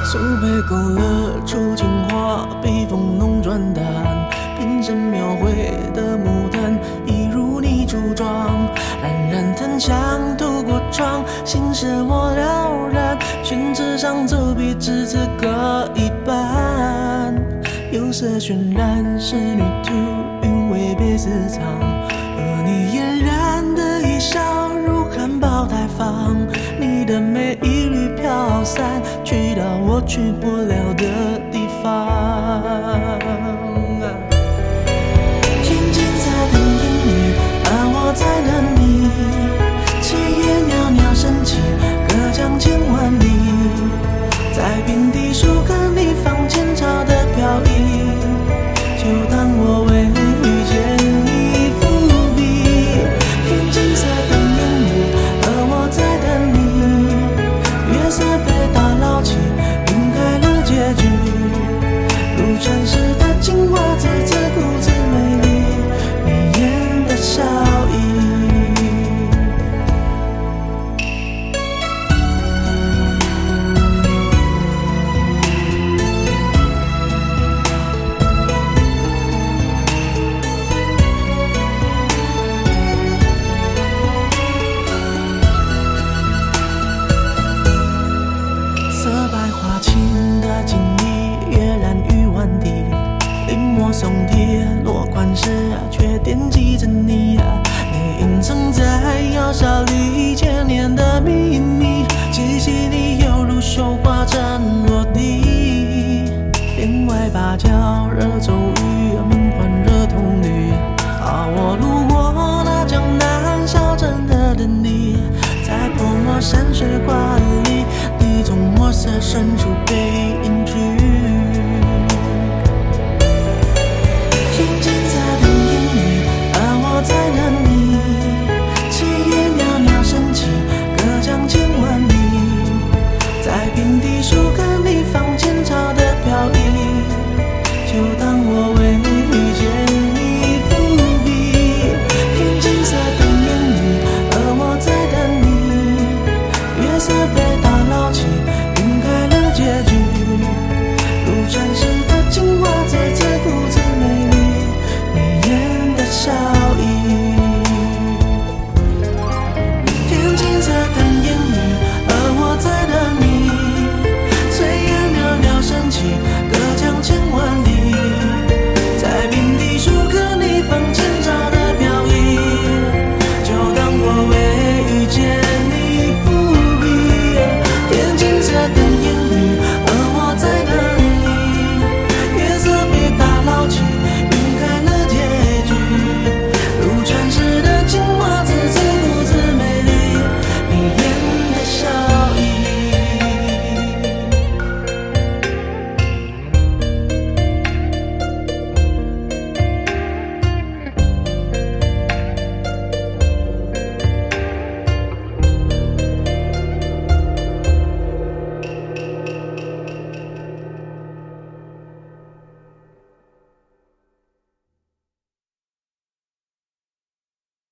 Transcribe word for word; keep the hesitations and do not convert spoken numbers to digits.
素被勾勒出情话，笔锋浓转淡，平生描绘的牡丹，一如你梳妆，冉冉檀香透过窗，心事我了然，宣纸上走笔至此各一半。有色渲染仕女图，韵味被私藏，而你嫣然的一笑如含苞待放，你的美一缕飘散，去到我去不了的地方。天际在等烟雨，而我在等你。炊烟袅袅升起，隔江千万里，在平地树看你放前朝的飘逸，就当我为遇见你伏笔。天际在等烟雨，而我在等你。月色被打捞起，晕开了结局，如传世的情话，字字故字美丽，迷眼的笑意。色白花青的锦衣，跃然于万地，临摹松贴落款时啊，却惦记着你啊。你隐藏在窑烧里千年的秘密，气息里犹如绣花针